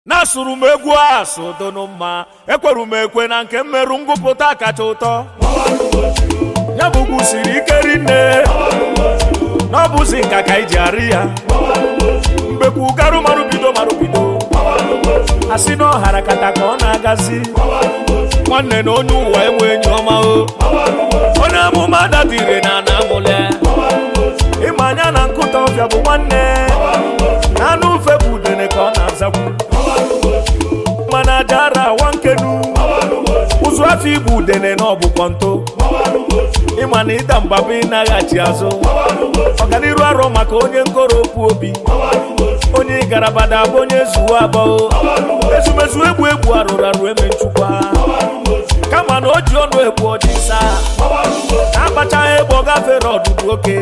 Nasụrụ m egwu asụ dono mma ekweru m ekwe na nke mmerụ ngụpụta kacha ụtọ ya bụ ugwu siri ike rinne na ọ bụzi nka ka iji arị ya mbekwu garụ marubido asị na ọhara kata ka ọ na-agazi nwanne na onye ụwa enwe enyi ọma o onye amụma dadire na na-amụle ịma anya na nkụta ọbịa bụ nwanne na anụ ufe bụ udene ka ọ na-azakwu mana ajara wankenu ụzụ afọ igbu udene na ọbụkọ nto ịma na ịda mbaba ịnaghachi azụ ọganiru arọ maka onye nkoropu obi onye ịgarabada bụ onye zuwa abụọ ezumezu egwu arụrụ arụ eme nchukwa kama na o ji ọnụ egbu ọjịsa na-akpachaghị egbe ọ gafere ọdụdụ oke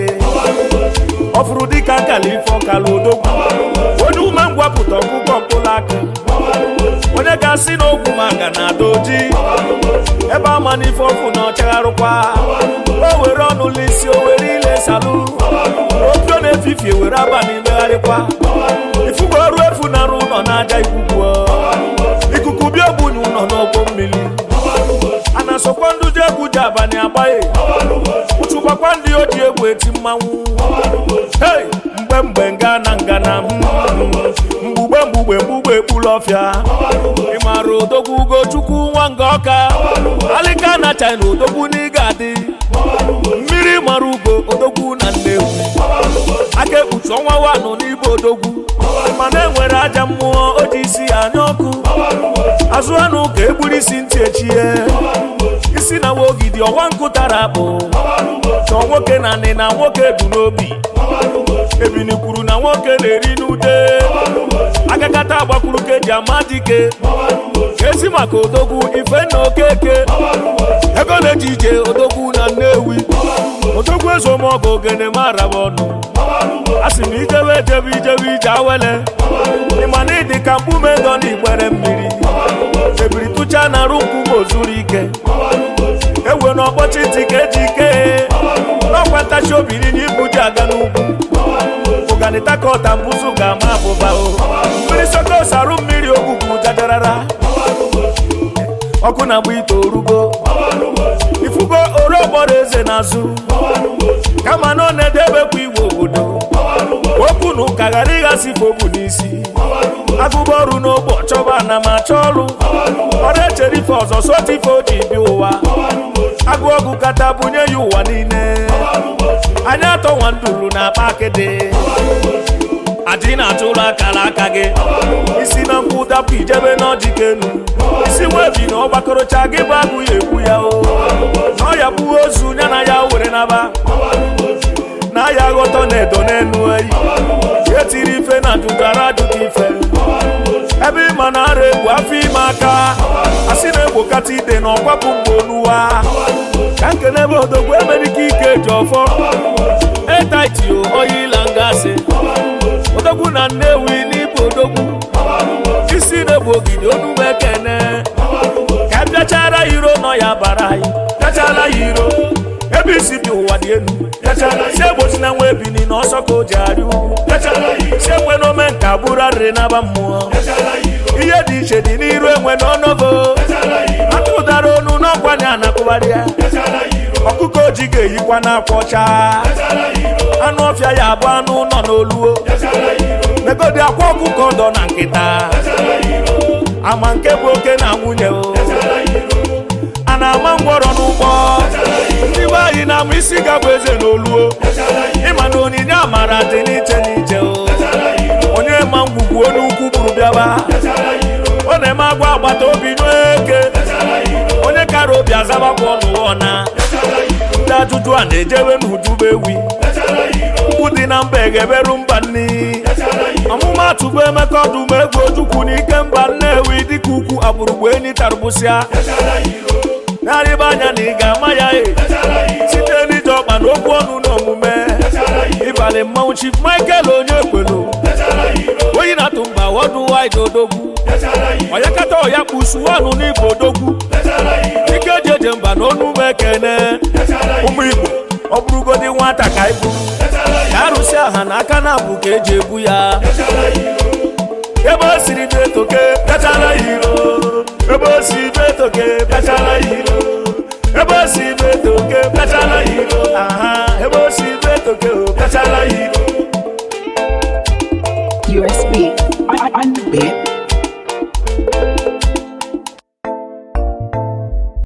ọ fụrụ dịka nkala ife ọkala odogwu onye ume ngwapụta ọkụkọ mkpụrụ aka onye ga-asị na ogwu maka na ada oji ebe ama na ife ọkụ na ọchagharụkwa o were ọnụ l'isi o were ile salụ opio na-efifie were abalị megharịkwa ifugo ọrụ efu na-arụ ụlọ na-aja ikuku bịa ogbunye ụlọ n'ọgbọ mmiri a na-asọkwa ndị ji egwu ji abalị agbaghị ụchụkwakwa ndị o ji egwu eti mmanwụ hei mgbe ngana mgbugbe ekpuru ọfịa ịmara odogwu Ugochukwu nwa nga ọka alịka na China odogwu n'ịga adị mmiri mara ugo odogwu na Nnewi aka ekpuchi ọnwa wanụ n'ibe odogwu mana enwere aja mmụọ o ji isi anya ọkụ azụ anụ ka egburu isi ntị echie isi na wogidi ọwa nkụtara bụ chọọ nwoke na nị na nwoke bụ n'obi ebini kwuru na nwoke na-eri n'ude agakata agbakwuru ka eji ama dike ezi maka odogwu ife na okeke ego na-eji ije odogwu na Nnewi odogwu ezomọgụ ogene mara bụ ọnụ a sị na ijebe ije awele ịma na ịdị ka mkpume dọ n'igbere mmiri ebiri tụcha na arụ nkwụ ozuru ike ewe na ọkpọchi ntị ka eji ike n'ọkwa ntachi obi n'ihe ibu ji aga n'ugwu ụganịta ka ọta mbụzụ ga-ama abụba mmiri sokos arụ mmiri ogwugwu jajarara ọkụ na-agba ite orugo ifugo orogboro eze n'azụ kama na ọ na-edebekwa igwe obodo okwu na ụka ghara ịghasị fobu n'isi agụba ọrụ n'ogbo chọba na ma chọọ ọrụ ọrụ echere ife ọzọ sota ife o ji bịa ụwa agụ ọgụ kata bunye ya ụwa niile anya atọ nwa nduru na akpa akịdị adị na-atụrụ akara aka gị isi na nkwụ dapụ ijebe n'ọjikenu isi nwebi na ọgbakọrọcha gị bụ agụ ya ekwu ya o na ọ ya bụ ozu ya na ya were naba na ya ghọtọ na edo n'enu eyi etiri ife na dugara adụghị ife ebe ịma na ara egwu afọ ime aka asị na egbokata ide na ọkwapụ mgbe oluwa ka nkene ebe odogwu emerike ike ji ọfọ etaitio oyila ngasị odogwu na Nnewi n'ibu odogwu isi na-egbu ogidi onume ekene ka bịachara iro nọ ya bara anyị bịachara ya iro ebe isi bi ụwa dị elu si egbochi na nwa ebini na ọsọ ka o ji arị ugwu si enwe n'ome nka bụrụ arịrị n'aba mmụọ ihe dị iche dị n'iru enwe n'ọnọgo atụ ụdara onu n'ọkwa na anakụgharị ya ọkụkọ oji ga-eyikwa n'akwa ọcha anụ ọfịa ya abụ anụ nọ n'oluo negodi akwa ọkụkọ dọ na nkịta ama nke bụ oke na nwunye o a na-ama ngwọrọ n'ụgbọ ndị be anyị na-ama isi gabụ eze n'oluo ịma na onyinye amara dị n'iche n'iche o onye ma ngwugwu onye ukwu kwuru bịaba ọ na-eme agwa agbata obi n'eke onye kara obi azabakwa ọnụ ọna ndị ajụjụ a na-ejebe n'udube ewi mkpu dị na mba egeberu mba nni ọmụmatụ bụ Emeka ọdụm egwu Ojukwu n'ike mba Nnewi dịka ukwu agbụrụgbu enyi tarụbụsịa narịba anya na ị ga-ama ya site n'ije ọkpa na okwu ọnụ na omume ịbalị mmanwụ Chief Michael onye ekwelu onye na-atụ mba wọdụ wide odogwu ọyakata ọya kpusu ọnụ n'Igbo odogwu ike jeje mba na onume ekene ụmụ Igbo ọ bụrụgodi nwata ka ibu ka arụsị aha na aka na abụ ka eji ebu ya ebe o siri dị eto